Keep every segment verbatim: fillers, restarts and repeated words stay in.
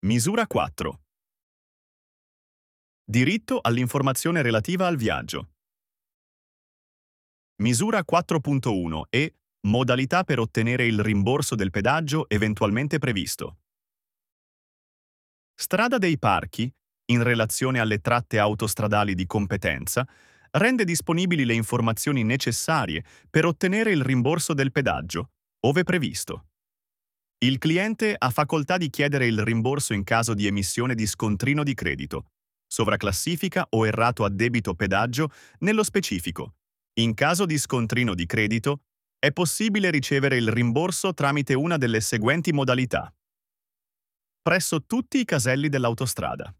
Misura quattro. Diritto all'informazione relativa al viaggio. Misura quattro punto uno e modalità per ottenere il rimborso del pedaggio eventualmente previsto. Strada dei Parchi, in relazione alle tratte autostradali di competenza, rende disponibili le informazioni necessarie per ottenere il rimborso del pedaggio, ove previsto. Il cliente ha facoltà di chiedere il rimborso in caso di emissione di scontrino di credito, sovraclassifica o errato addebito pedaggio nello specifico. In caso di scontrino di credito, è possibile ricevere il rimborso tramite una delle seguenti modalità. Presso tutti i caselli dell'autostrada.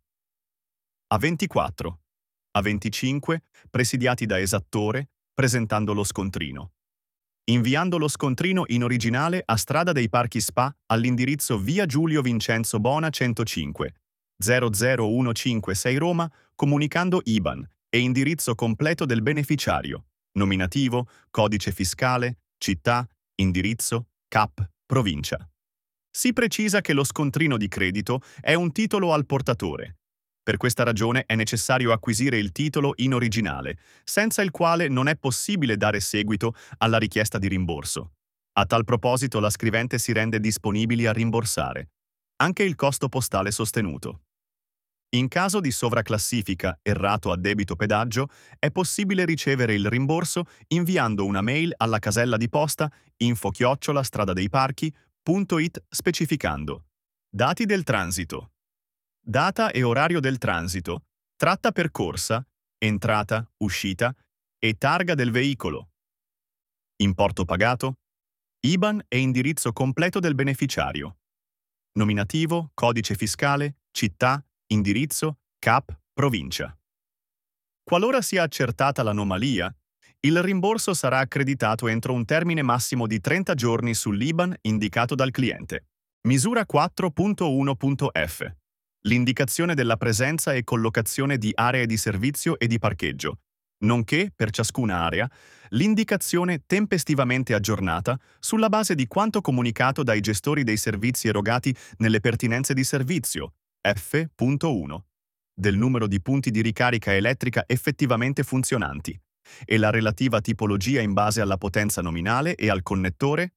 A ventiquattro, A venticinque, presidiati da esattore, presentando lo scontrino. Inviando lo scontrino in originale a Strada dei Parchi Spa all'indirizzo via Giulio Vincenzo Bona centocinque, zero zero uno cinque sei Roma, comunicando I B A N e indirizzo completo del beneficiario, nominativo, codice fiscale, città, indirizzo, C A P, provincia. Si precisa che lo scontrino di credito è un titolo al portatore. Per questa ragione è necessario acquisire il titolo in originale, senza il quale non è possibile dare seguito alla richiesta di rimborso. A tal proposito la scrivente si rende disponibili a rimborsare anche il costo postale sostenuto. In caso di sovraclassifica errato a debito pedaggio, è possibile ricevere il rimborso inviando una mail alla casella di posta info chiocciola stradadeiparchi punto it specificando dati del transito, data e orario del transito, tratta percorsa, entrata, uscita e targa del veicolo, importo pagato, I B A N e indirizzo completo del beneficiario, nominativo, codice fiscale, città, indirizzo, C A P, provincia. Qualora sia accertata l'anomalia, il rimborso sarà accreditato entro un termine massimo di trenta giorni sull'I B A N indicato dal cliente. Misura quattro punto uno punto F. L'indicazione della presenza e collocazione di aree di servizio e di parcheggio, nonché, per ciascuna area, l'indicazione tempestivamente aggiornata sulla base di quanto comunicato dai gestori dei servizi erogati nelle pertinenze di servizio, F punto uno, del numero di punti di ricarica elettrica effettivamente funzionanti, e la relativa tipologia in base alla potenza nominale e al connettore,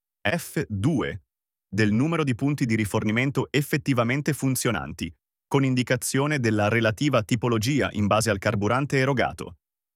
F due, del numero di punti di rifornimento effettivamente funzionanti, con indicazione della relativa tipologia in base al carburante erogato.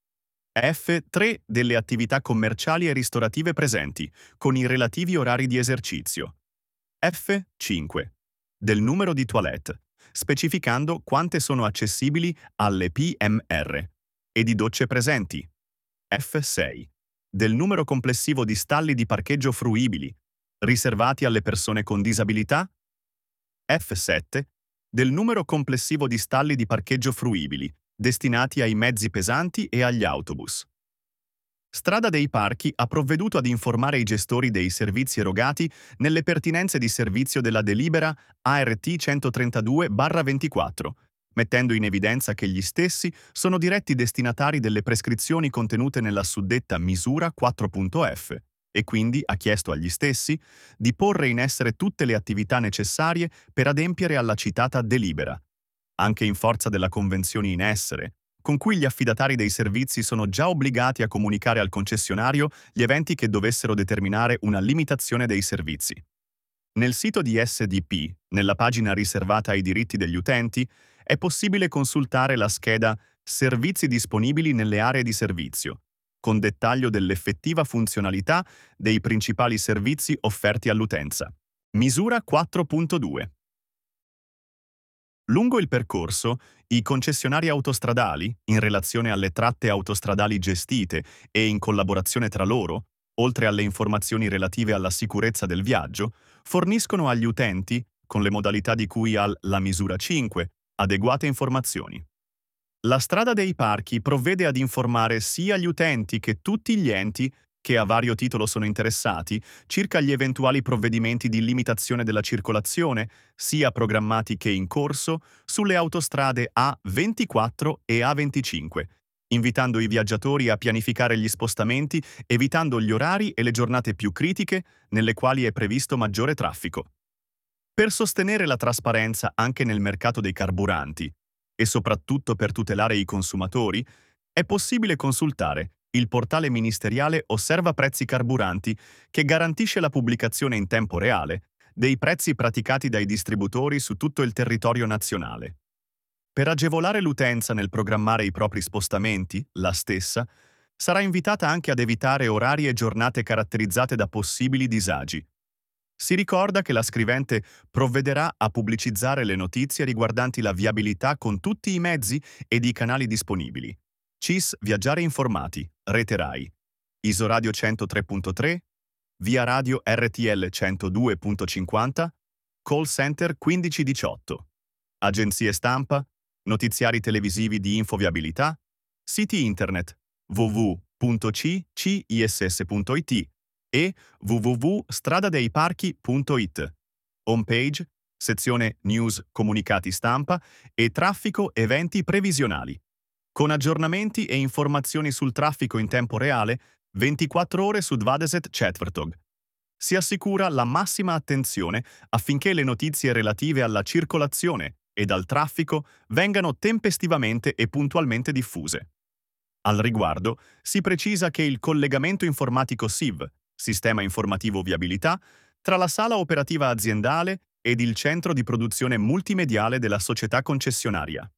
F tre delle attività commerciali e ristorative presenti, con i relativi orari di esercizio. F cinque del numero di toilette, specificando quante sono accessibili alle P M R, e di docce presenti. F sei del numero complessivo di stalli di parcheggio fruibili, riservati alle persone con disabilità. F sette del numero complessivo di stalli di parcheggio fruibili, destinati ai mezzi pesanti e agli autobus. Strada dei Parchi ha provveduto ad informare i gestori dei servizi erogati nelle pertinenze di servizio della delibera A R T centotrentadue ventiquattro, mettendo in evidenza che gli stessi sono diretti destinatari delle prescrizioni contenute nella suddetta misura quattro punto F e quindi ha chiesto agli stessi di porre in essere tutte le attività necessarie per adempiere alla citata delibera, anche in forza della convenzione in essere, con cui gli affidatari dei servizi sono già obbligati a comunicare al concessionario gli eventi che dovessero determinare una limitazione dei servizi. Nel sito di S D P, nella pagina riservata ai diritti degli utenti, è possibile consultare la scheda Servizi disponibili nelle aree di servizio, con dettaglio dell'effettiva funzionalità dei principali servizi offerti all'utenza. Misura quattro punto due. Lungo il percorso, i concessionari autostradali, in relazione alle tratte autostradali gestite e in collaborazione tra loro, oltre alle informazioni relative alla sicurezza del viaggio, forniscono agli utenti, con le modalità di cui al la misura cinque, adeguate informazioni. La Strada dei Parchi provvede ad informare sia gli utenti che tutti gli enti che a vario titolo sono interessati circa gli eventuali provvedimenti di limitazione della circolazione, sia programmati che in corso, sulle autostrade A ventiquattro e A venticinque, invitando i viaggiatori a pianificare gli spostamenti evitando gli orari e le giornate più critiche nelle quali è previsto maggiore traffico. Per sostenere la trasparenza anche nel mercato dei carburanti e soprattutto per tutelare i consumatori, è possibile consultare il portale ministeriale Osserva Prezzi Carburanti, che garantisce la pubblicazione in tempo reale dei prezzi praticati dai distributori su tutto il territorio nazionale. Per agevolare l'utenza nel programmare i propri spostamenti, la stessa sarà invitata anche ad evitare orari e giornate caratterizzate da possibili disagi. Si ricorda che la scrivente provvederà a pubblicizzare le notizie riguardanti la viabilità con tutti i mezzi ed i canali disponibili. C I S Viaggiare Informati, Rete Rai, Isoradio centotré punto tre, Via Radio R T L centodue punto cinquanta, Call Center quindici diciotto, agenzie stampa, notiziari televisivi di infoviabilità, siti internet w w w punto c c i s s punto i t e w w w punto stradadeiparchi punto i t, homepage, sezione News, Comunicati Stampa e Traffico Eventi Previsionali, con aggiornamenti e informazioni sul traffico in tempo reale ventiquattro ore su dvadeset četvrtog. Si assicura la massima attenzione affinché le notizie relative alla circolazione ed al traffico vengano tempestivamente e puntualmente diffuse. Al riguardo, si precisa che il collegamento informatico S I V, Sistema Informativo Viabilità, tra la sala operativa aziendale ed il centro di produzione multimediale della società concessionaria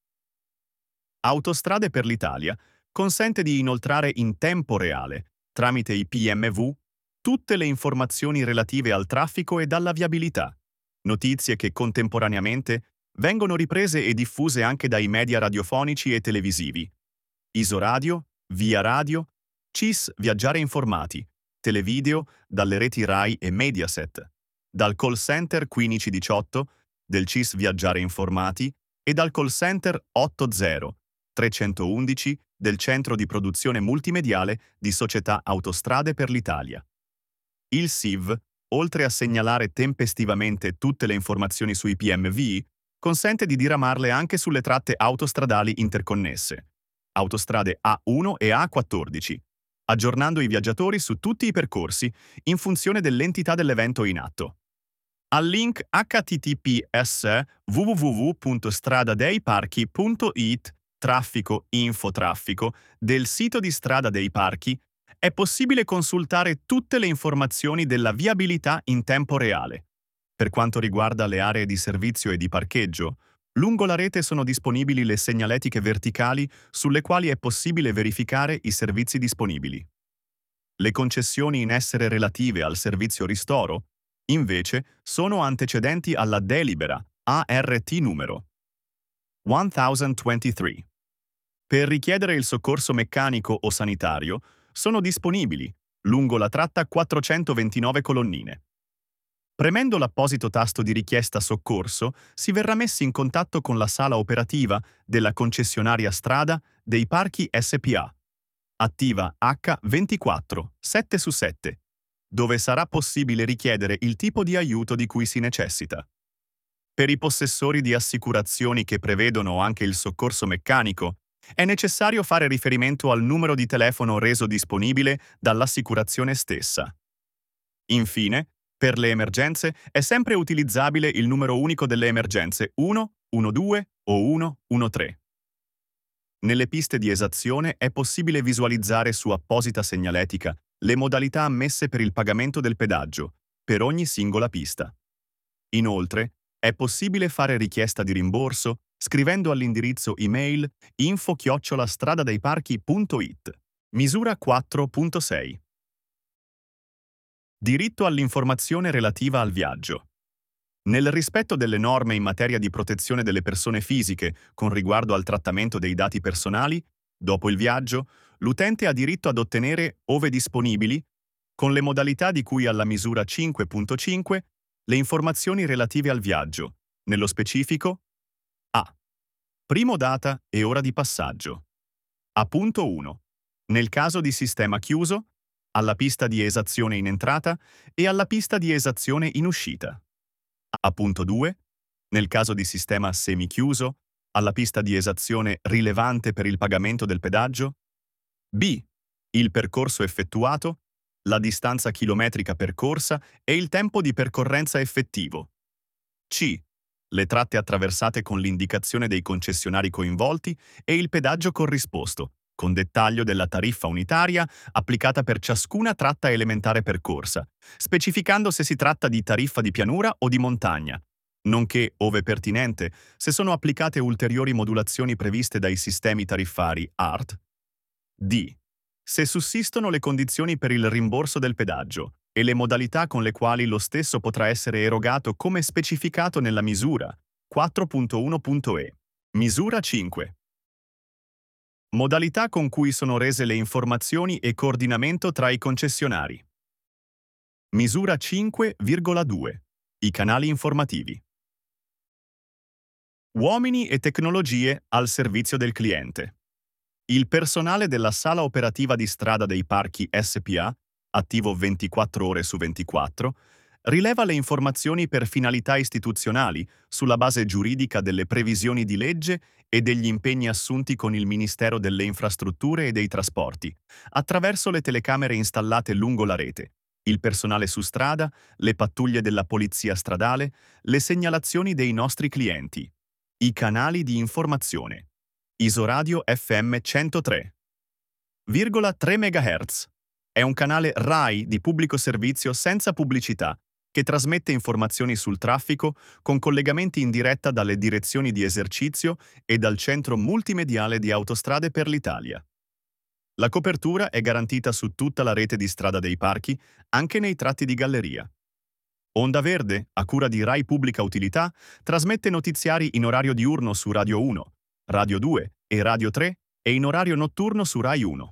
Autostrade per l'Italia consente di inoltrare in tempo reale, tramite i P M V, tutte le informazioni relative al traffico ed alla viabilità, notizie che contemporaneamente vengono riprese e diffuse anche dai media radiofonici e televisivi, Isoradio, Via Radio, C I S Viaggiare Informati, televideo dalle reti Rai e Mediaset, dal call center quindici diciotto del C I S Viaggiare Informati e dal call center ottanta trecentoundici del Centro di Produzione Multimediale di Società Autostrade per l'Italia. Il S I V, oltre a segnalare tempestivamente tutte le informazioni sui P M V, consente di diramarle anche sulle tratte autostradali interconnesse, autostrade A uno e A quattordici, aggiornando i viaggiatori su tutti i percorsi in funzione dell'entità dell'evento in atto. Al link h t t p s w w w punto stradadeiparchi punto i t traffico info traffico del sito di Strada dei Parchi è possibile consultare tutte le informazioni della viabilità in tempo reale. Per quanto riguarda le aree di servizio e di parcheggio, lungo la rete sono disponibili le segnaletiche verticali sulle quali è possibile verificare i servizi disponibili. Le concessioni in essere relative al servizio ristoro, invece, sono antecedenti alla delibera A R T numero ventitré. Per richiedere il soccorso meccanico o sanitario sono disponibili lungo la tratta quattrocentoventinove colonnine. Premendo l'apposito tasto di richiesta soccorso, si verrà messi in contatto con la sala operativa della concessionaria Strada dei Parchi S P A, attiva H ventiquattro sette su sette, dove sarà possibile richiedere il tipo di aiuto di cui si necessita. Per i possessori di assicurazioni che prevedono anche il soccorso meccanico, è necessario fare riferimento al numero di telefono reso disponibile dall'assicurazione stessa. Infine, per le emergenze è sempre utilizzabile il numero unico delle emergenze uno uno due o uno uno tre. Nelle piste di esazione è possibile visualizzare su apposita segnaletica le modalità ammesse per il pagamento del pedaggio, per ogni singola pista. Inoltre, è possibile fare richiesta di rimborso scrivendo all'indirizzo email info chiocciola stradadeiparchi punto i t. Misura quattro punto sei. Diritto all'informazione relativa al viaggio. Nel rispetto delle norme in materia di protezione delle persone fisiche con riguardo al trattamento dei dati personali, dopo il viaggio, l'utente ha diritto ad ottenere, ove disponibili, con le modalità di cui alla misura cinque punto cinque, le informazioni relative al viaggio, nello specifico A. Primo data e ora di passaggio. A punto uno. Nel caso di sistema chiuso, alla pista di esazione in entrata e alla pista di esazione in uscita. A punto due. Nel caso di sistema semichiuso, alla pista di esazione rilevante per il pagamento del pedaggio. B. Il percorso effettuato, la distanza chilometrica percorsa e il tempo di percorrenza effettivo. C. Le tratte attraversate con l'indicazione dei concessionari coinvolti e il pedaggio corrisposto, con dettaglio della tariffa unitaria applicata per ciascuna tratta elementare percorsa, specificando se si tratta di tariffa di pianura o di montagna, nonché, ove pertinente, se sono applicate ulteriori modulazioni previste dai sistemi tariffari A R T. D. Se sussistono le condizioni per il rimborso del pedaggio e le modalità con le quali lo stesso potrà essere erogato come specificato nella misura quattro punto uno punto e. Misura cinque. Modalità con cui sono rese le informazioni e coordinamento tra i concessionari. Misura cinque virgola due. I canali informativi. Uomini e tecnologie al servizio del cliente. Il personale della Sala Operativa di Strada dei Parchi S P A, attivo ventiquattro ore su ventiquattro, rileva le informazioni per finalità istituzionali sulla base giuridica delle previsioni di legge e degli impegni assunti con il Ministero delle Infrastrutture e dei Trasporti, attraverso le telecamere installate lungo la rete, il personale su strada, le pattuglie della polizia stradale, le segnalazioni dei nostri clienti, i canali di informazione. Isoradio F M centotré virgola tre megahertz. È un canale RAI di pubblico servizio senza pubblicità che trasmette informazioni sul traffico con collegamenti in diretta dalle direzioni di esercizio e dal centro multimediale di Autostrade per l'Italia. La copertura è garantita su tutta la rete di Strada dei Parchi, anche nei tratti di galleria. Onda Verde, a cura di RAI Pubblica Utilità, trasmette notiziari in orario diurno su Radio uno, Radio due e Radio tre e in orario notturno su Rai uno.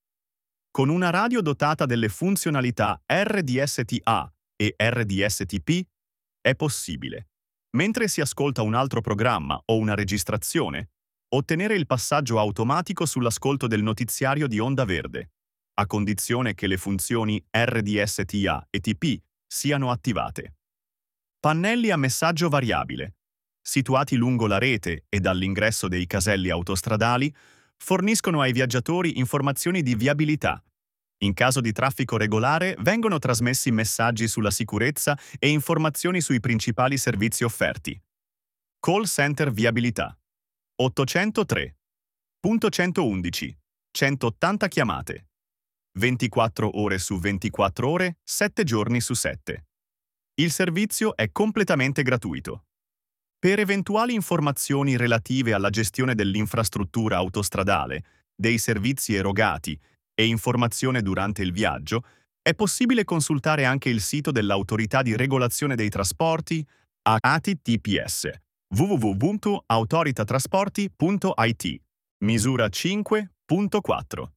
Con una radio dotata delle funzionalità R D S T A e R D S T P è possibile, mentre si ascolta un altro programma o una registrazione, ottenere il passaggio automatico sull'ascolto del notiziario di Onda Verde, a condizione che le funzioni R D S T A e T P siano attivate. Pannelli a messaggio variabile, situati lungo la rete e dall'ingresso dei caselli autostradali, forniscono ai viaggiatori informazioni di viabilità. In caso di traffico regolare vengono trasmessi messaggi sulla sicurezza e informazioni sui principali servizi offerti. Call Center Viabilità. ottocentotré centoundici centottanta chiamate. ventiquattro ore su ventiquattro ore, sette giorni su sette. Il servizio è completamente gratuito. Per eventuali informazioni relative alla gestione dell'infrastruttura autostradale, dei servizi erogati e informazione durante il viaggio, è possibile consultare anche il sito dell'Autorità di Regolazione dei Trasporti H T T P S w w w punto autoritatrasporti punto i t. Misura cinque punto quattro.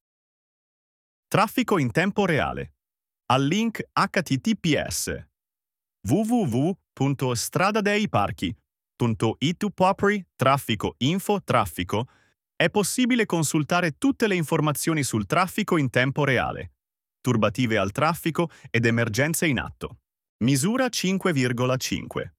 Traffico in tempo reale. Al link H T T P S w w w punto stradadeiparchi punto i t popri traffico info traffico è possibile consultare tutte le informazioni sul traffico in tempo reale, turbative al traffico ed emergenze in atto. Misura cinque virgola cinque.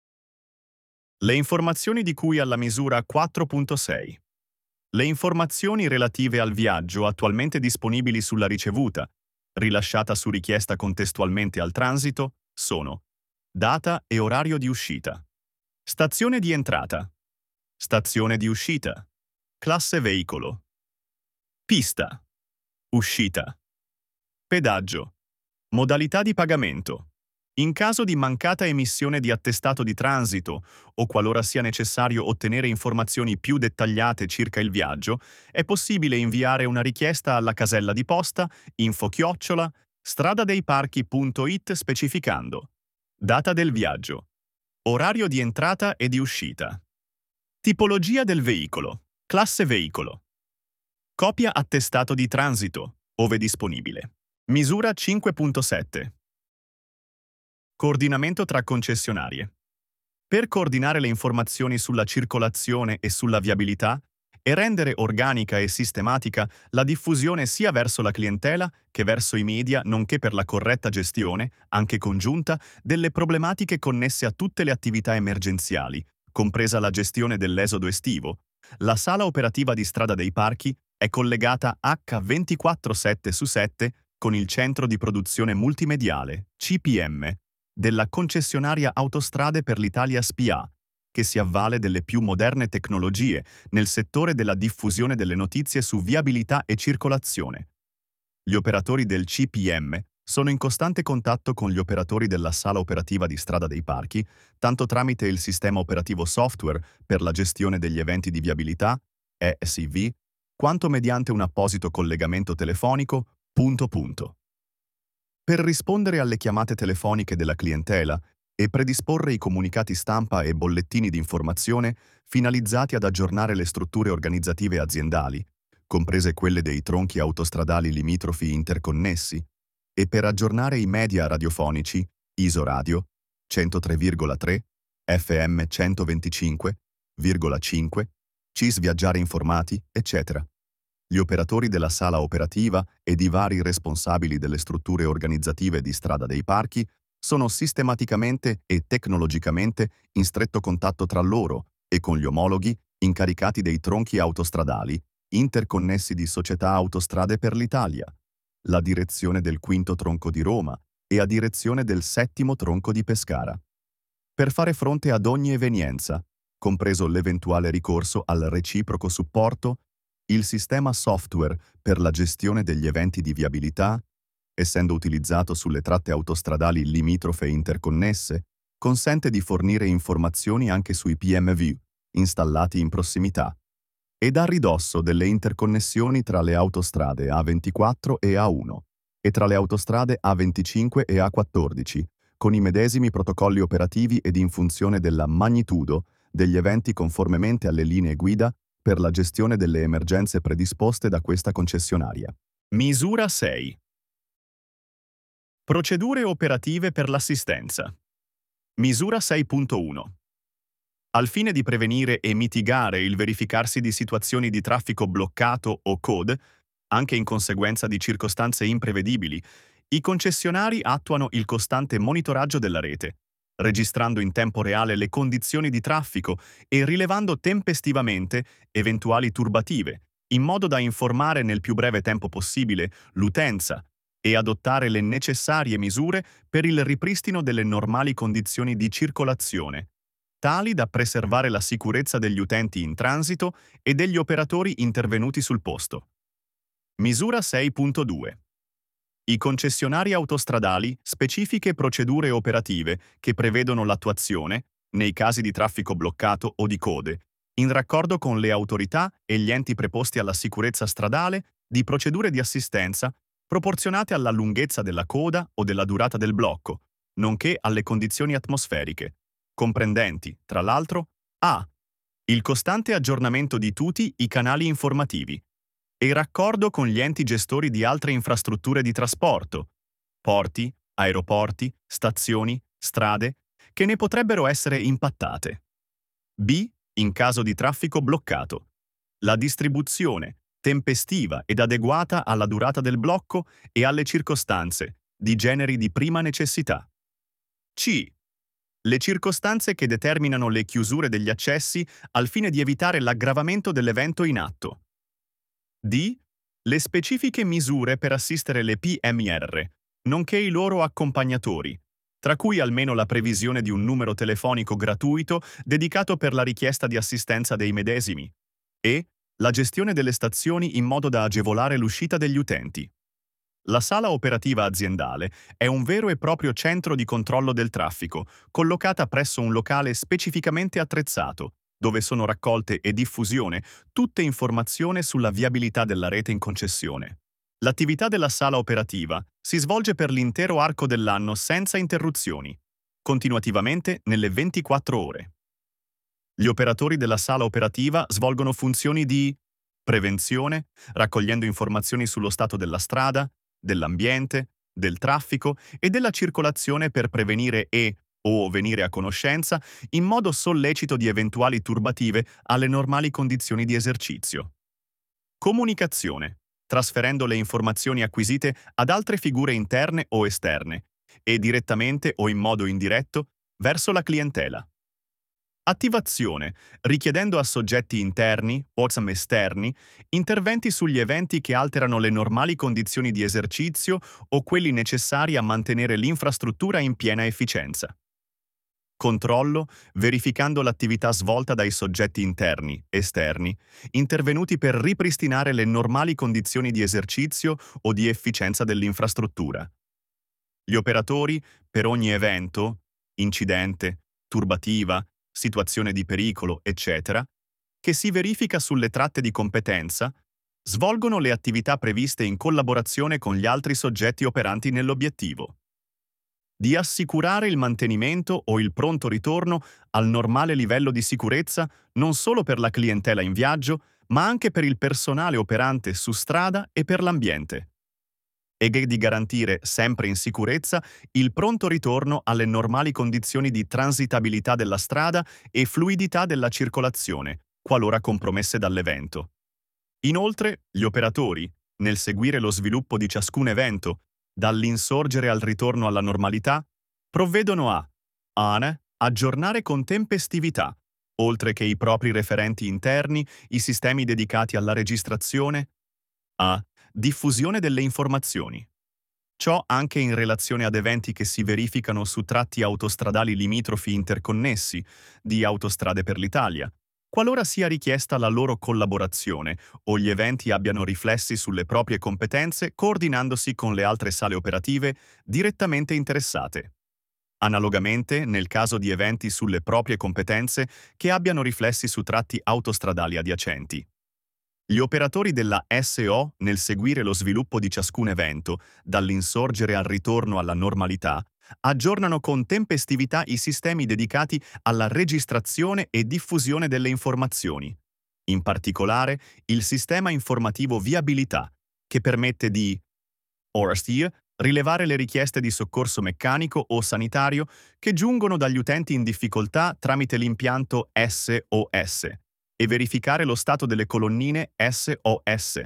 Le informazioni di cui alla misura quattro punto sei. Le informazioni relative al viaggio attualmente disponibili sulla ricevuta, rilasciata su richiesta contestualmente al transito, sono data e orario di uscita, stazione di entrata, stazione di uscita, classe veicolo, pista, uscita, pedaggio, modalità di pagamento. In caso di mancata emissione di attestato di transito o qualora sia necessario ottenere informazioni più dettagliate circa il viaggio, è possibile inviare una richiesta alla casella di posta info-chiocciola stradadeiparchi punto it specificando data del viaggio, orario di entrata e di uscita, tipologia del veicolo, classe veicolo, copia attestato di transito, ove disponibile. Misura cinque punto sette. Coordinamento tra concessionarie. Per coordinare le informazioni sulla circolazione e sulla viabilità e rendere organica e sistematica la diffusione sia verso la clientela che verso i media, nonché per la corretta gestione, anche congiunta, delle problematiche connesse a tutte le attività emergenziali, compresa la gestione dell'esodo estivo, la Sala Operativa di Strada dei Parchi è collegata H ventiquattro sette su sette con il Centro di Produzione Multimediale, C P M, della concessionaria Autostrade per l'Italia S p A, che si avvale delle più moderne tecnologie nel settore della diffusione delle notizie su viabilità e circolazione. Gli operatori del C P M sono in costante contatto con gli operatori della sala operativa di Strada dei Parchi, tanto tramite il sistema operativo software per la gestione degli eventi di viabilità, E S I V, quanto mediante un apposito collegamento telefonico, punto punto. Per rispondere alle chiamate telefoniche della clientela e predisporre i comunicati stampa e bollettini di informazione finalizzati ad aggiornare le strutture organizzative aziendali, comprese quelle dei tronchi autostradali limitrofi interconnessi, e per aggiornare i media radiofonici, Isoradio, centotré virgola tre, F M centoventicinque virgola cinque, C I S Viaggiare Informati, eccetera. Gli operatori della sala operativa ed i vari responsabili delle strutture organizzative di Strada dei Parchi sono sistematicamente e tecnologicamente in stretto contatto tra loro e con gli omologhi incaricati dei tronchi autostradali interconnessi di Società Autostrade per l'Italia, la direzione del quinto tronco di Roma e a direzione del settimo tronco di Pescara, per fare fronte ad ogni evenienza, compreso l'eventuale ricorso al reciproco supporto. Il sistema software per la gestione degli eventi di viabilità, essendo utilizzato sulle tratte autostradali limitrofe interconnesse, consente di fornire informazioni anche sui P M V installati in prossimità ed a ridosso delle interconnessioni tra le autostrade A ventiquattro e A uno e tra le autostrade A venticinque e A quattordici, con i medesimi protocolli operativi ed in funzione della magnitudo degli eventi conformemente alle linee guida per la gestione delle emergenze predisposte da questa concessionaria. Misura sei. Procedure operative per l'assistenza. Misura sei punto uno. Al fine di prevenire e mitigare il verificarsi di situazioni di traffico bloccato o code, anche in conseguenza di circostanze imprevedibili, i concessionari attuano il costante monitoraggio della rete, registrando in tempo reale le condizioni di traffico e rilevando tempestivamente eventuali turbative, in modo da informare nel più breve tempo possibile l'utenza e adottare le necessarie misure per il ripristino delle normali condizioni di circolazione, tali da preservare la sicurezza degli utenti in transito e degli operatori intervenuti sul posto. Misura sei punto due. I concessionari autostradali specifiche procedure operative che prevedono l'attuazione, nei casi di traffico bloccato o di code, in raccordo con le autorità e gli enti preposti alla sicurezza stradale, di procedure di assistenza proporzionate alla lunghezza della coda o della durata del blocco, nonché alle condizioni atmosferiche, comprendenti, tra l'altro, a. il costante aggiornamento di tutti i canali informativi e raccordo con gli enti gestori di altre infrastrutture di trasporto, porti, aeroporti, stazioni, strade, che ne potrebbero essere impattate. B. In caso di traffico bloccato, la distribuzione, tempestiva ed adeguata alla durata del blocco e alle circostanze, di generi di prima necessità. C. Le circostanze che determinano le chiusure degli accessi al fine di evitare l'aggravamento dell'evento in atto. D. Le specifiche misure per assistere le P M R, nonché i loro accompagnatori, tra cui almeno la previsione di un numero telefonico gratuito dedicato per la richiesta di assistenza dei medesimi, e la gestione delle stazioni in modo da agevolare l'uscita degli utenti. La sala operativa aziendale è un vero e proprio centro di controllo del traffico, collocata presso un locale specificamente attrezzato, dove sono raccolte e diffusione tutte informazioni sulla viabilità della rete in concessione. L'attività della sala operativa si svolge per l'intero arco dell'anno senza interruzioni, continuativamente nelle ventiquattro ore. Gli operatori della sala operativa svolgono funzioni di prevenzione, raccogliendo informazioni sullo stato della strada, dell'ambiente, del traffico e della circolazione per prevenire e o venire a conoscenza in modo sollecito di eventuali turbative alle normali condizioni di esercizio. Comunicazione, trasferendo le informazioni acquisite ad altre figure interne o esterne e direttamente o in modo indiretto verso la clientela. Attivazione, richiedendo a soggetti interni o esterni interventi sugli eventi che alterano le normali condizioni di esercizio o quelli necessari a mantenere l'infrastruttura in piena efficienza. Controllo, verificando l'attività svolta dai soggetti interni, esterni, intervenuti per ripristinare le normali condizioni di esercizio o di efficienza dell'infrastruttura. Gli operatori, per ogni evento, incidente, turbativa, situazione di pericolo, eccetera, che si verifica sulle tratte di competenza, svolgono le attività previste in collaborazione con gli altri soggetti operanti nell'obiettivo di assicurare il mantenimento o il pronto ritorno al normale livello di sicurezza non solo per la clientela in viaggio, ma anche per il personale operante su strada e per l'ambiente, e di garantire sempre in sicurezza il pronto ritorno alle normali condizioni di transitabilità della strada e fluidità della circolazione, qualora compromesse dall'evento. Inoltre, gli operatori, nel seguire lo sviluppo di ciascun evento, dall'insorgere al ritorno alla normalità, provvedono a a. aggiornare con tempestività, oltre che i propri referenti interni, i sistemi dedicati alla registrazione, a. diffusione delle informazioni. Ciò anche in relazione ad eventi che si verificano su tratti autostradali limitrofi interconnessi di Autostrade per l'Italia, qualora sia richiesta la loro collaborazione o gli eventi abbiano riflessi sulle proprie competenze coordinandosi con le altre sale operative direttamente interessate. Analogamente, nel caso di eventi sulle proprie competenze che abbiano riflessi su tratti autostradali adiacenti. Gli operatori della S O, nel seguire lo sviluppo di ciascun evento, dall'insorgere al ritorno alla normalità, aggiornano con tempestività i sistemi dedicati alla registrazione e diffusione delle informazioni. In particolare, il sistema informativo viabilità, che permette di O R S T, rilevare le richieste di soccorso meccanico o sanitario che giungono dagli utenti in difficoltà tramite l'impianto S O S e verificare lo stato delle colonnine S O S.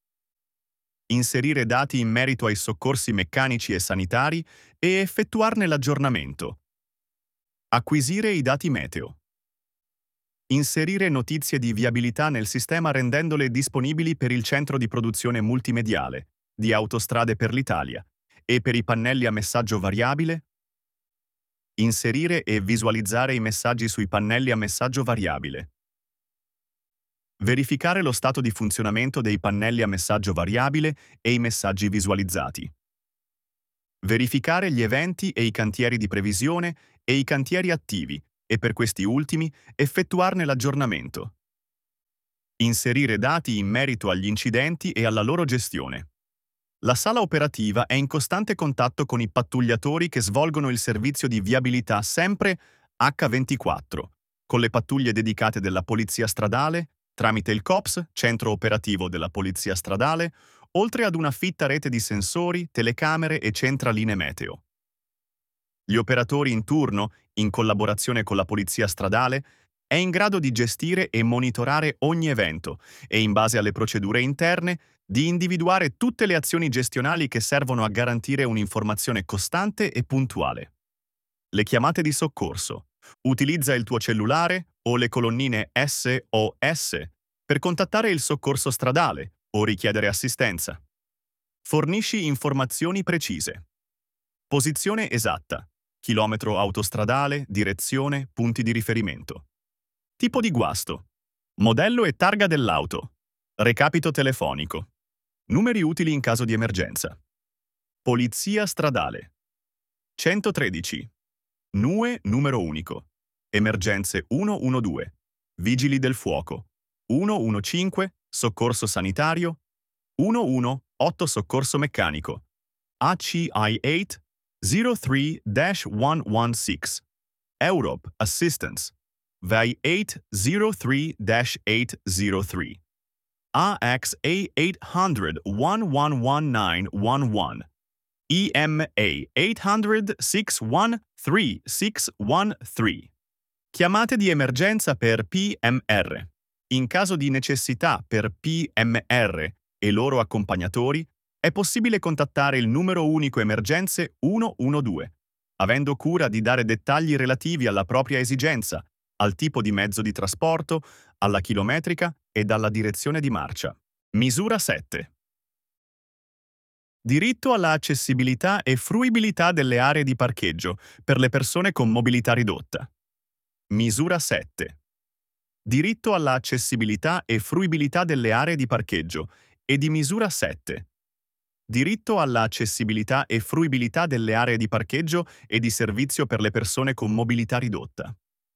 Inserire dati in merito ai soccorsi meccanici e sanitari e effettuarne l'aggiornamento. Acquisire i dati meteo. Inserire notizie di viabilità nel sistema rendendole disponibili per il centro di produzione multimediale di Autostrade per l'Italia e per i pannelli a messaggio variabile. Inserire e visualizzare i messaggi sui pannelli a messaggio variabile. Verificare lo stato di funzionamento dei pannelli a messaggio variabile e i messaggi visualizzati. Verificare gli eventi e i cantieri di previsione e i cantieri attivi e per questi ultimi effettuarne l'aggiornamento. Inserire dati in merito agli incidenti e alla loro gestione. La sala operativa è in costante contatto con i pattugliatori che svolgono il servizio di viabilità sempre acca ventiquattro, con le pattuglie dedicate della Polizia Stradale, tramite il C O P S, Centro Operativo della Polizia Stradale, oltre ad una fitta rete di sensori, telecamere e centraline meteo. Gli operatori in turno, in collaborazione con la Polizia Stradale, è in grado di gestire e monitorare ogni evento e, in base alle procedure interne, di individuare tutte le azioni gestionali che servono a garantire un'informazione costante e puntuale. Le chiamate di soccorso. Utilizza il tuo cellulare o le colonnine S O S per contattare il soccorso stradale o richiedere assistenza. Fornisci informazioni precise. Posizione esatta. Chilometro autostradale, direzione, punti di riferimento. Tipo di guasto. Modello e targa dell'auto. Recapito telefonico. Numeri utili in caso di emergenza. Polizia stradale. centotredici. N U E numero unico. Emergenze centododici. Vigili del fuoco. centoquindici. Soccorso sanitario. centodiciotto. Soccorso meccanico. A C I otto zero tre centodiciassei. Europe Assistance. V I otto zero tre otto zero tre. A X A otto zero uno uno uno nove uno uno. E M A otto zero zero sei uno tre sei uno tre. Chiamate di emergenza per P M R. In caso di necessità per P M R e loro accompagnatori, è possibile contattare il numero unico emergenze centododici, avendo cura di dare dettagli relativi alla propria esigenza, al tipo di mezzo di trasporto, alla chilometrica e alla direzione di marcia. Misura sette. Diritto alla accessibilità e fruibilità delle aree di parcheggio per le persone con mobilità ridotta. Misura sette. Diritto alla accessibilità e fruibilità delle aree di parcheggio e di misura sette. Diritto alla accessibilità e fruibilità delle aree di parcheggio e di servizio per le persone con mobilità ridotta.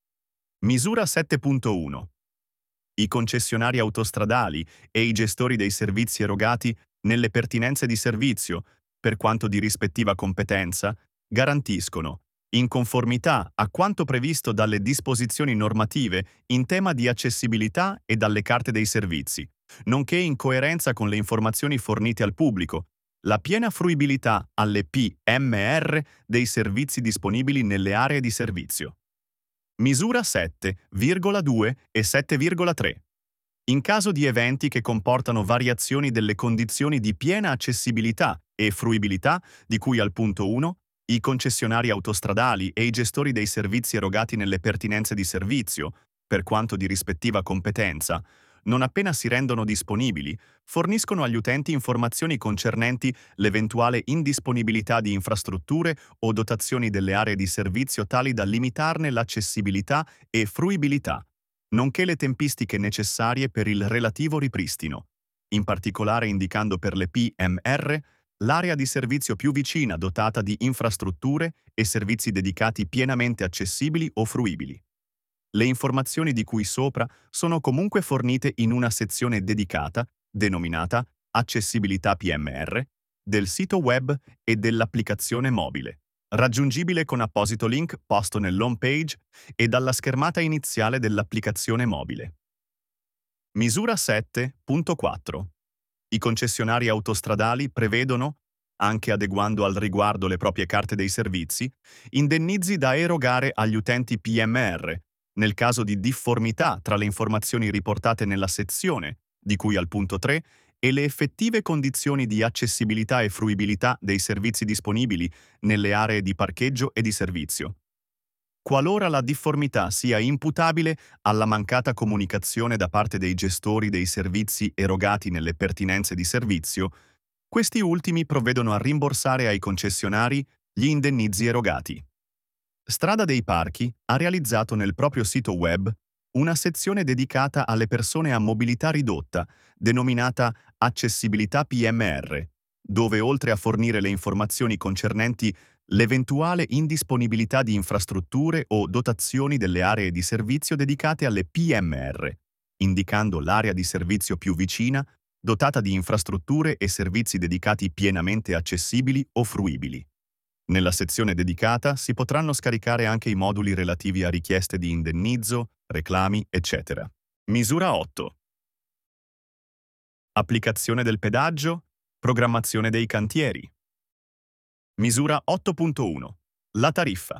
Misura sette punto uno. I concessionari autostradali e i gestori dei servizi erogati nelle pertinenze di servizio, per quanto di rispettiva competenza, garantiscono, in conformità a quanto previsto dalle disposizioni normative in tema di accessibilità e dalle carte dei servizi, nonché in coerenza con le informazioni fornite al pubblico, la piena fruibilità alle P M R dei servizi disponibili nelle aree di servizio. Misura sette virgola due e sette virgola tre. In caso di eventi che comportano variazioni delle condizioni di piena accessibilità e fruibilità di cui al punto uno, i concessionari autostradali e i gestori dei servizi erogati nelle pertinenze di servizio, per quanto di rispettiva competenza, non appena si rendono disponibili, forniscono agli utenti informazioni concernenti l'eventuale indisponibilità di infrastrutture o dotazioni delle aree di servizio tali da limitarne l'accessibilità e fruibilità, nonché le tempistiche necessarie per il relativo ripristino, in particolare indicando per le P M R l'area di servizio più vicina dotata di infrastrutture e servizi dedicati pienamente accessibili o fruibili. Le informazioni di cui sopra sono comunque fornite in una sezione dedicata, denominata Accessibilità P M R, del sito web e dell'applicazione mobile, raggiungibile con apposito link posto nell'home page e dalla schermata iniziale dell'applicazione mobile. Misura sette punto quattro. I concessionari autostradali prevedono, anche adeguando al riguardo le proprie carte dei servizi, indennizi da erogare agli utenti P M R, nel caso di difformità tra le informazioni riportate nella sezione, di cui al punto tre, e le effettive condizioni di accessibilità e fruibilità dei servizi disponibili nelle aree di parcheggio e di servizio. Qualora la difformità sia imputabile alla mancata comunicazione da parte dei gestori dei servizi erogati nelle pertinenze di servizio, questi ultimi provvedono a rimborsare ai concessionari gli indennizi erogati. Strada dei Parchi ha realizzato nel proprio sito web una sezione dedicata alle persone a mobilità ridotta, denominata Accessibilità P M R, dove oltre a fornire le informazioni concernenti l'eventuale indisponibilità di infrastrutture o dotazioni delle aree di servizio dedicate alle P M R, indicando l'area di servizio più vicina, dotata di infrastrutture e servizi dedicati pienamente accessibili o fruibili. Nella sezione dedicata si potranno scaricare anche i moduli relativi a richieste di indennizzo, reclami, eccetera. Misura otto. Applicazione del pedaggio, programmazione dei cantieri. Misura otto punto uno. La tariffa.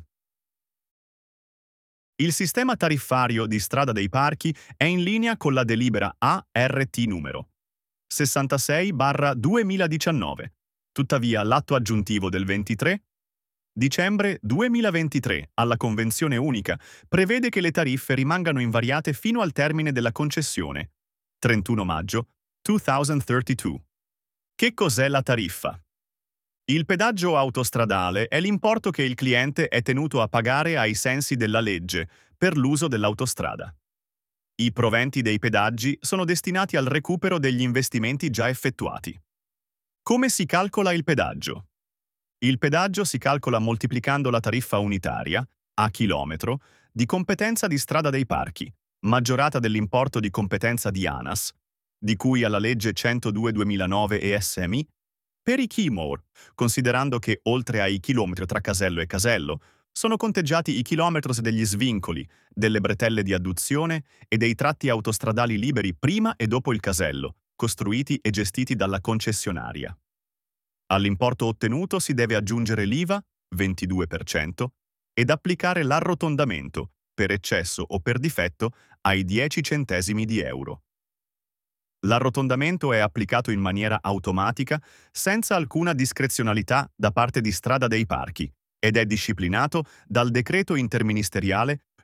Il sistema tariffario di Strada dei Parchi è in linea con la delibera A R T numero sessantasei barra duemiladiciannove. Tuttavia, l'atto aggiuntivo del ventitré dicembre duemilaventitré alla Convenzione Unica prevede che le tariffe rimangano invariate fino al termine della concessione, trentuno maggio duemilatredicidue. Che cos'è la tariffa? Il pedaggio autostradale è l'importo che il cliente è tenuto a pagare ai sensi della legge per l'uso dell'autostrada. I proventi dei pedaggi sono destinati al recupero degli investimenti già effettuati. Come si calcola il pedaggio? Il pedaggio si calcola moltiplicando la tariffa unitaria, a chilometro, di competenza di Strada dei Parchi, maggiorata dell'importo di competenza di ANAS, di cui alla legge centodue duemilanove e S M I, per i Keymore, considerando che oltre ai chilometri tra casello e casello, sono conteggiati i chilometros degli svincoli, delle bretelle di adduzione e dei tratti autostradali liberi prima e dopo il casello, costruiti e gestiti dalla concessionaria. All'importo ottenuto si deve aggiungere l'I V A, ventidue per cento, ed applicare l'arrotondamento, per eccesso o per difetto, ai dieci centesimi di euro. L'arrotondamento è applicato in maniera automatica, senza alcuna discrezionalità da parte di Strada dei Parchi, ed è disciplinato dal decreto interministeriale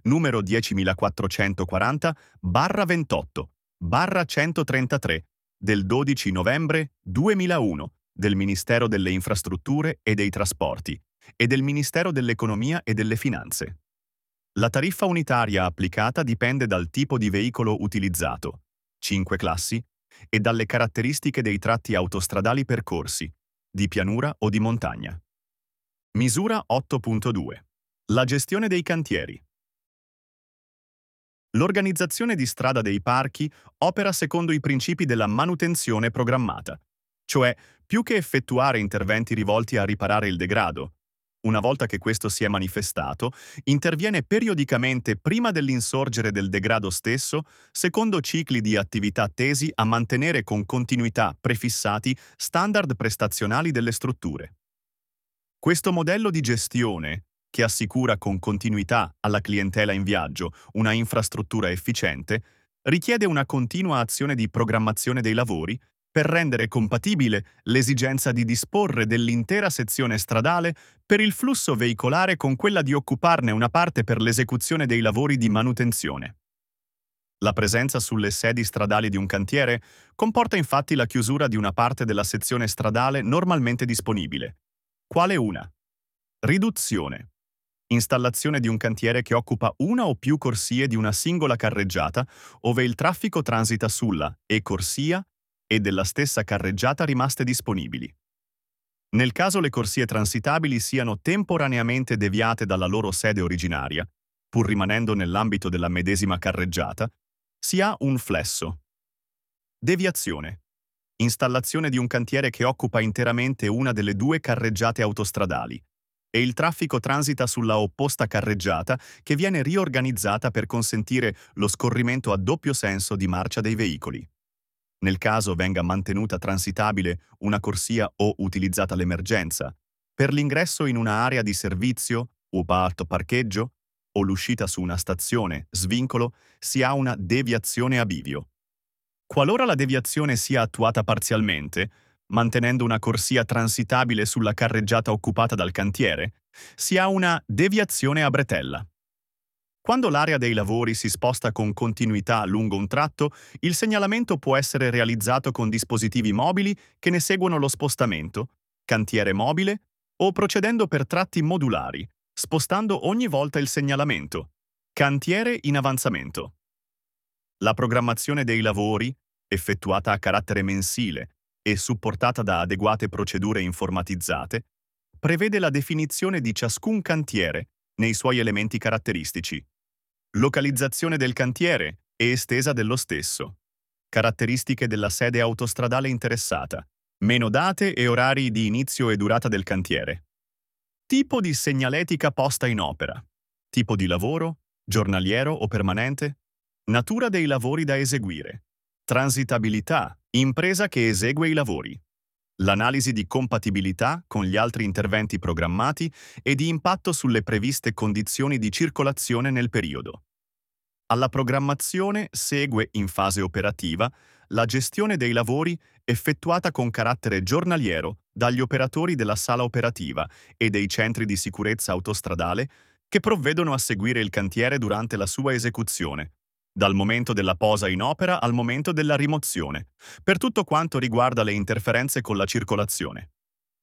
numero diecimilaquattrocentoquaranta ventotto centotrentatré del dodici novembre duemilauno del Ministero delle Infrastrutture e dei Trasporti e del Ministero dell'Economia e delle Finanze. La tariffa unitaria applicata dipende dal tipo di veicolo utilizzato, cinque classi, e dalle caratteristiche dei tratti autostradali percorsi, di pianura o di montagna. Misura otto punto due. La gestione dei cantieri. L'organizzazione di strada dei parchi opera secondo i principi della manutenzione programmata, cioè più che effettuare interventi rivolti a riparare il degrado. Una volta che questo si è manifestato, interviene periodicamente prima dell'insorgere del degrado stesso, secondo cicli di attività tesi a mantenere con continuità prefissati standard prestazionali delle strutture. Questo modello di gestione, che assicura con continuità alla clientela in viaggio una infrastruttura efficiente, richiede una continua azione di programmazione dei lavori per rendere compatibile l'esigenza di disporre dell'intera sezione stradale per il flusso veicolare con quella di occuparne una parte per l'esecuzione dei lavori di manutenzione. La presenza sulle sedi stradali di un cantiere comporta infatti la chiusura di una parte della sezione stradale normalmente disponibile. Quale una? Riduzione. Installazione di un cantiere che occupa una o più corsie di una singola carreggiata, ove il traffico transita sulla e corsia e della stessa carreggiata rimaste disponibili. Nel caso le corsie transitabili siano temporaneamente deviate dalla loro sede originaria, pur rimanendo nell'ambito della medesima carreggiata, si ha un flesso. Deviazione. Installazione di un cantiere che occupa interamente una delle due carreggiate autostradali e il traffico transita sulla opposta carreggiata che viene riorganizzata per consentire lo scorrimento a doppio senso di marcia dei veicoli. Nel caso venga mantenuta transitabile una corsia o utilizzata l'emergenza, per l'ingresso in un'area di servizio, o parto parcheggio, o l'uscita su una stazione, svincolo, si ha una deviazione a bivio. Qualora la deviazione sia attuata parzialmente, mantenendo una corsia transitabile sulla carreggiata occupata dal cantiere, si ha una deviazione a bretella. Quando l'area dei lavori si sposta con continuità lungo un tratto, il segnalamento può essere realizzato con dispositivi mobili che ne seguono lo spostamento, cantiere mobile, o procedendo per tratti modulari, spostando ogni volta il segnalamento, cantiere in avanzamento. La programmazione dei lavori, effettuata a carattere mensile e supportata da adeguate procedure informatizzate, prevede la definizione di ciascun cantiere nei suoi elementi caratteristici. Localizzazione del cantiere e estesa dello stesso. Caratteristiche della sede autostradale interessata. Meno date e orari di inizio e durata del cantiere. Tipo di segnaletica posta in opera. Tipo di lavoro, giornaliero o permanente. Natura dei lavori da eseguire. Transitabilità, impresa che esegue i lavori. L'analisi di compatibilità con gli altri interventi programmati e di impatto sulle previste condizioni di circolazione nel periodo. Alla programmazione segue, in fase operativa, la gestione dei lavori effettuata con carattere giornaliero dagli operatori della sala operativa e dei centri di sicurezza autostradale che provvedono a seguire il cantiere durante la sua esecuzione, dal momento della posa in opera al momento della rimozione, per tutto quanto riguarda le interferenze con la circolazione.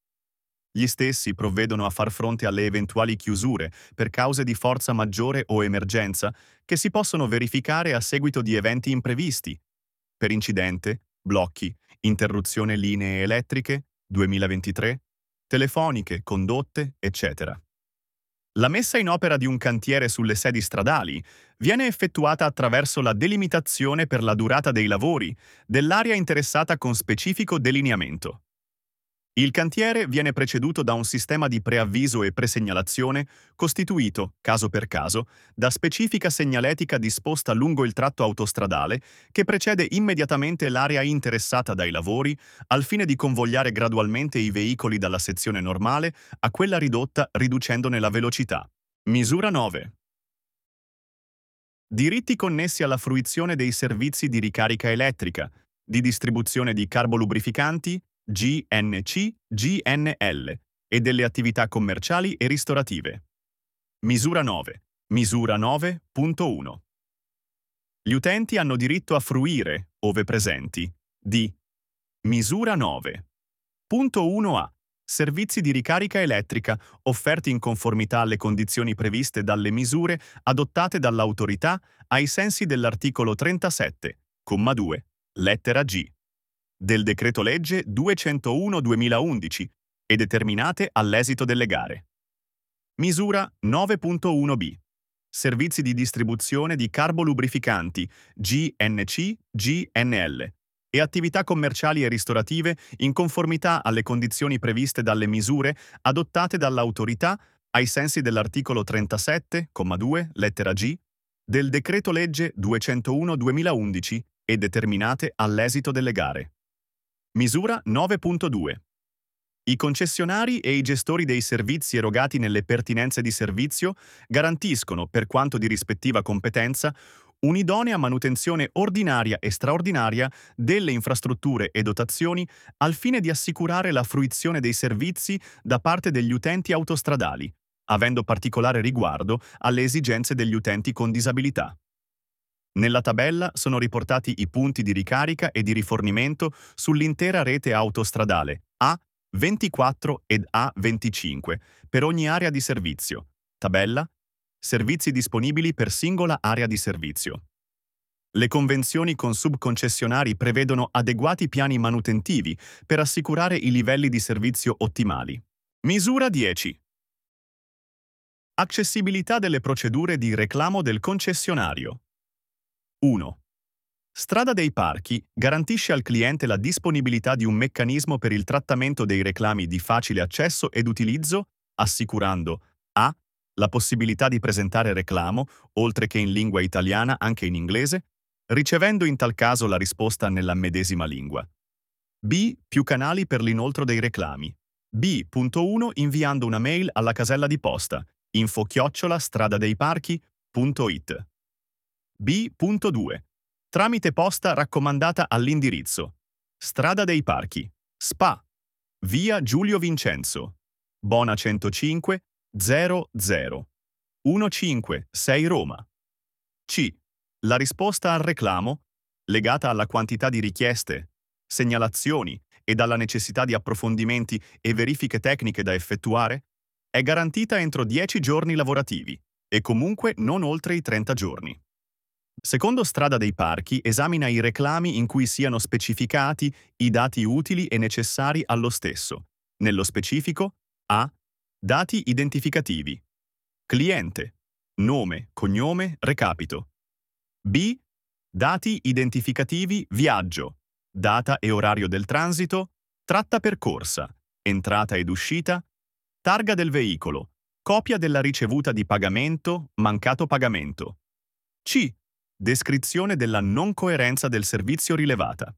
Gli stessi provvedono a far fronte alle eventuali chiusure per cause di forza maggiore o emergenza che si possono verificare a seguito di eventi imprevisti, per incidente, blocchi, interruzione linee elettriche, duemilaventitré, telefoniche, condotte, eccetera. La messa in opera di un cantiere sulle sedi stradali viene effettuata attraverso la delimitazione per la durata dei lavori dell'area interessata con specifico delineamento. Il cantiere viene preceduto da un sistema di preavviso e presegnalazione costituito, caso per caso, da specifica segnaletica disposta lungo il tratto autostradale che precede immediatamente l'area interessata dai lavori al fine di convogliare gradualmente i veicoli dalla sezione normale a quella ridotta riducendone la velocità. Misura nove. Diritti connessi alla fruizione dei servizi di ricarica elettrica, di distribuzione di carbolubrificanti, G N C, G N L e delle attività commerciali e ristorative. Misura nove. Misura nove punto uno. Gli utenti hanno diritto a fruire, ove presenti, di Misura nove punto uno A. Servizi di ricarica elettrica offerti in conformità alle condizioni previste dalle misure adottate dall'autorità ai sensi dell'articolo trentasette, comma due, lettera G, del Decreto-legge duecentouno duemilaundici e determinate all'esito delle gare. Misura nove punto uno B. Servizi di distribuzione di carbolubrificanti G N C G N L e attività commerciali e ristorative in conformità alle condizioni previste dalle misure adottate dall'autorità ai sensi dell'articolo trentasette, comma due, lettera G, del Decreto-legge duecentouno duemilaundici e determinate all'esito delle gare. Misura nove punto due. I concessionari e i gestori dei servizi erogati nelle pertinenze di servizio garantiscono, per quanto di rispettiva competenza, un'idonea manutenzione ordinaria e straordinaria delle infrastrutture e dotazioni al fine di assicurare la fruizione dei servizi da parte degli utenti autostradali, avendo particolare riguardo alle esigenze degli utenti con disabilità. Nella tabella sono riportati i punti di ricarica e di rifornimento sull'intera rete autostradale A ventiquattro ed A venticinque per ogni area di servizio. Tabella: servizi disponibili per singola area di servizio. Le convenzioni con subconcessionari prevedono adeguati piani manutentivi per assicurare i livelli di servizio ottimali. Misura dieci. Accessibilità delle procedure di reclamo del concessionario. uno. Strada dei Parchi garantisce al cliente la disponibilità di un meccanismo per il trattamento dei reclami di facile accesso ed utilizzo, assicurando a. La possibilità di presentare reclamo, oltre che in lingua italiana anche in inglese, ricevendo in tal caso la risposta nella medesima lingua. B. Più canali per l'inoltro dei reclami. B punto uno. Inviando una mail alla casella di posta info chiocciola stradadeiparchi punto it. B punto due. Tramite posta raccomandata all'indirizzo Strada dei Parchi, S P A, via Giulio Vincenzo, Bona centocinque zero zero uno cinque sei Roma. C. La risposta al reclamo, legata alla quantità di richieste, segnalazioni e alla necessità di approfondimenti e verifiche tecniche da effettuare, è garantita entro dieci giorni lavorativi e comunque non oltre i trenta giorni. Secondo Strada dei Parchi, esamina i reclami in cui siano specificati i dati utili e necessari allo stesso. Nello specifico, A. Dati identificativi. Cliente. Nome, cognome, recapito. B. Dati identificativi viaggio. Data e orario del transito, tratta percorsa, entrata ed uscita, targa del veicolo, copia della ricevuta di pagamento, mancato pagamento. C. Descrizione della non coerenza del servizio rilevata.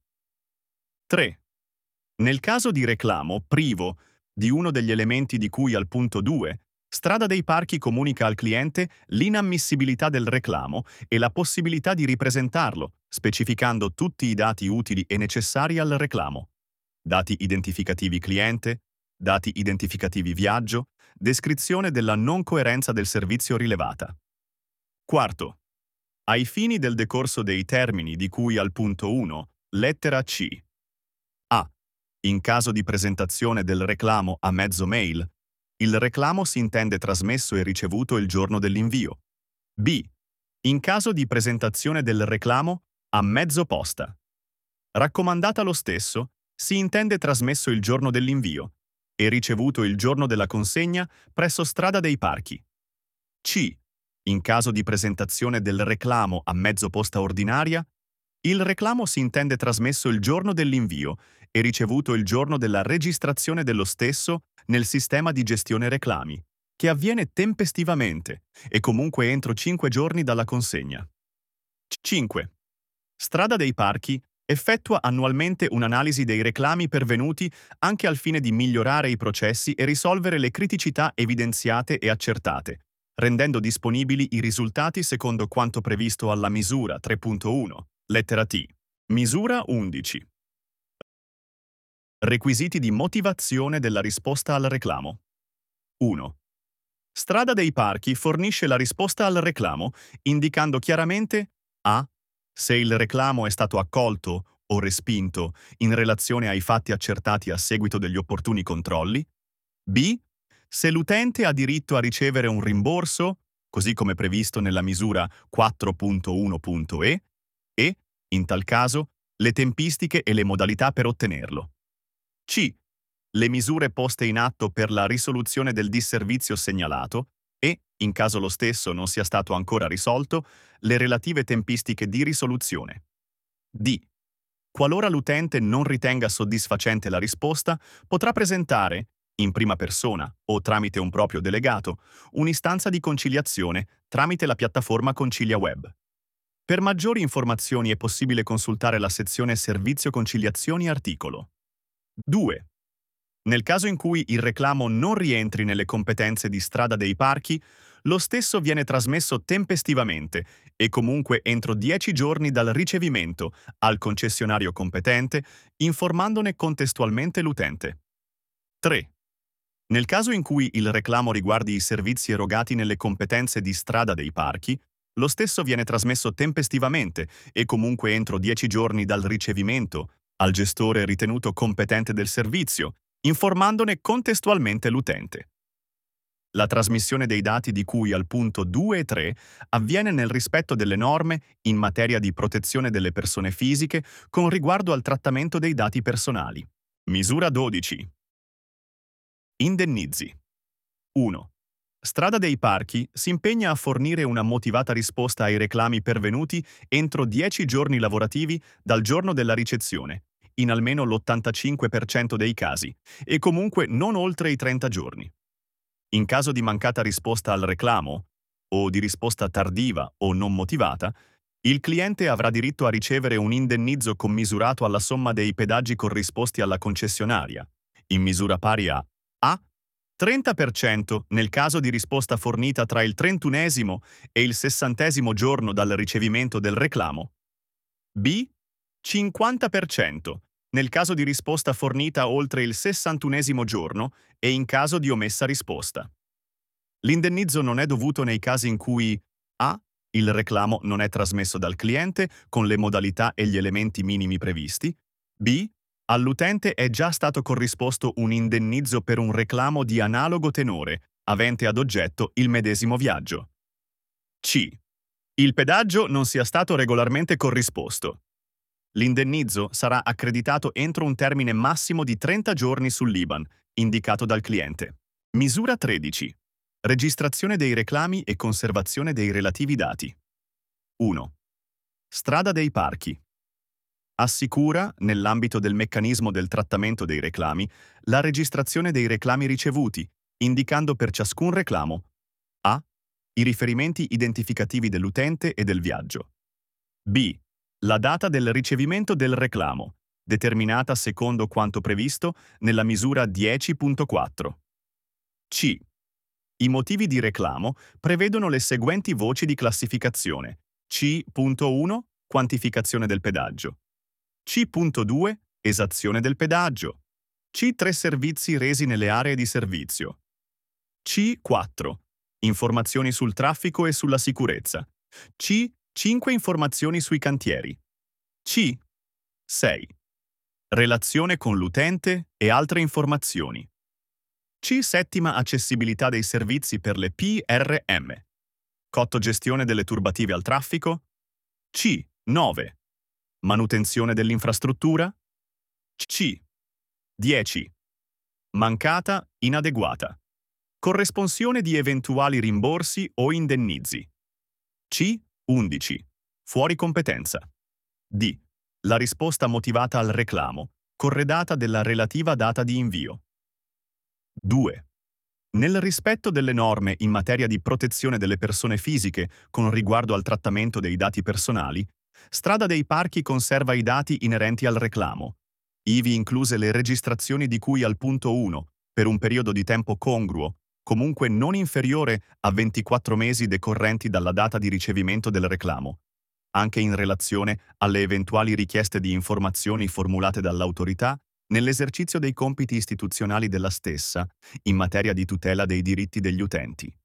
tre. Nel caso di reclamo privo di uno degli elementi di cui al punto due, Strada dei Parchi comunica al cliente l'inammissibilità del reclamo e la possibilità di ripresentarlo, specificando tutti i dati utili e necessari al reclamo. Dati identificativi cliente, dati identificativi viaggio, descrizione della non coerenza del servizio rilevata. Quarto. Ai fini del decorso dei termini di cui al punto uno, lettera C. A. In caso di presentazione del reclamo a mezzo mail, il reclamo si intende trasmesso e ricevuto il giorno dell'invio. B. In caso di presentazione del reclamo a mezzo posta. Raccomandata lo stesso, si intende trasmesso il giorno dell'invio e ricevuto il giorno della consegna presso Strada dei Parchi. C. In caso di presentazione del reclamo a mezzo posta ordinaria, il reclamo si intende trasmesso il giorno dell'invio e ricevuto il giorno della registrazione dello stesso nel sistema di gestione reclami, che avviene tempestivamente e comunque entro cinque giorni dalla consegna. cinque. Strada dei Parchi effettua annualmente un'analisi dei reclami pervenuti anche al fine di migliorare i processi e risolvere le criticità evidenziate e accertate, rendendo disponibili i risultati secondo quanto previsto alla misura tre punto uno, lettera T. Misura undici. Requisiti di motivazione della risposta al reclamo. uno. Strada dei Parchi fornisce la risposta al reclamo, indicando chiaramente A. Se il reclamo è stato accolto o respinto in relazione ai fatti accertati a seguito degli opportuni controlli. B. Se l'utente ha diritto a ricevere un rimborso, così come previsto nella misura quattro punto uno punto e, e, in tal caso, le tempistiche e le modalità per ottenerlo. C. Le misure poste in atto per la risoluzione del disservizio segnalato e, in caso lo stesso non sia stato ancora risolto, le relative tempistiche di risoluzione. D. Qualora l'utente non ritenga soddisfacente la risposta, potrà presentare, in prima persona o tramite un proprio delegato, un'istanza di conciliazione tramite la piattaforma Concilia Web. Per maggiori informazioni è possibile consultare la sezione Servizio Conciliazioni articolo. due. Nel caso in cui il reclamo non rientri nelle competenze di Strada dei Parchi, lo stesso viene trasmesso tempestivamente e comunque entro dieci giorni dal ricevimento al concessionario competente, informandone contestualmente l'utente. tre. Nel caso in cui il reclamo riguardi i servizi erogati nelle competenze di Strada dei Parchi, lo stesso viene trasmesso tempestivamente e comunque entro dieci giorni dal ricevimento al gestore ritenuto competente del servizio, informandone contestualmente l'utente. La trasmissione dei dati di cui al punto due e tre avviene nel rispetto delle norme in materia di protezione delle persone fisiche con riguardo al trattamento dei dati personali. Misura dodici. Indennizi. uno. Strada dei Parchi si impegna a fornire una motivata risposta ai reclami pervenuti entro dieci giorni lavorativi dal giorno della ricezione, in almeno l'ottantacinque per cento dei casi, e comunque non oltre i trenta giorni. In caso di mancata risposta al reclamo, o di risposta tardiva o non motivata, il cliente avrà diritto a ricevere un indennizzo commisurato alla somma dei pedaggi corrisposti alla concessionaria, in misura pari a A. trenta per cento nel caso di risposta fornita tra il trentunesimo e il sessantesimo giorno dal ricevimento del reclamo. B. cinquanta per cento nel caso di risposta fornita oltre il sessantunesimo giorno e in caso di omessa risposta. L'indennizzo non è dovuto nei casi in cui A. Il reclamo non è trasmesso dal cliente con le modalità e gli elementi minimi previsti. B. All'utente è già stato corrisposto un indennizzo per un reclamo di analogo tenore, avente ad oggetto il medesimo viaggio. C. Il pedaggio non sia stato regolarmente corrisposto. L'indennizzo sarà accreditato entro un termine massimo di trenta giorni sull'I B A N, indicato dal cliente. Misura tredici. Registrazione dei reclami e conservazione dei relativi dati. uno. Strada dei Parchi. Assicura, nell'ambito del meccanismo del trattamento dei reclami, la registrazione dei reclami ricevuti, indicando per ciascun reclamo A. I riferimenti identificativi dell'utente e del viaggio. B. La data del ricevimento del reclamo, determinata secondo quanto previsto nella misura dieci punto quattro. C. I motivi di reclamo prevedono le seguenti voci di classificazione. C punto uno. Quantificazione del pedaggio. C punto due. Esazione del pedaggio. C tre. Servizi resi nelle aree di servizio. C quattro. Informazioni sul traffico e sulla sicurezza. C cinque. Informazioni sui cantieri. C sei. Relazione con l'utente e altre informazioni. C settima. Accessibilità dei servizi per le P R M. Cotto gestione delle turbative al traffico. C nove. Manutenzione dell'infrastruttura. C dieci. Mancata, inadeguata. Corresponsione di eventuali rimborsi o indennizi. C undici. Fuori competenza. D. La risposta motivata al reclamo, corredata della relativa data di invio. due. Nel rispetto delle norme in materia di protezione delle persone fisiche con riguardo al trattamento dei dati personali, Strada dei Parchi conserva i dati inerenti al reclamo, ivi incluse le registrazioni di cui al punto uno, per un periodo di tempo congruo, comunque non inferiore a ventiquattro mesi decorrenti dalla data di ricevimento del reclamo, anche in relazione alle eventuali richieste di informazioni formulate dall'autorità nell'esercizio dei compiti istituzionali della stessa in materia di tutela dei diritti degli utenti.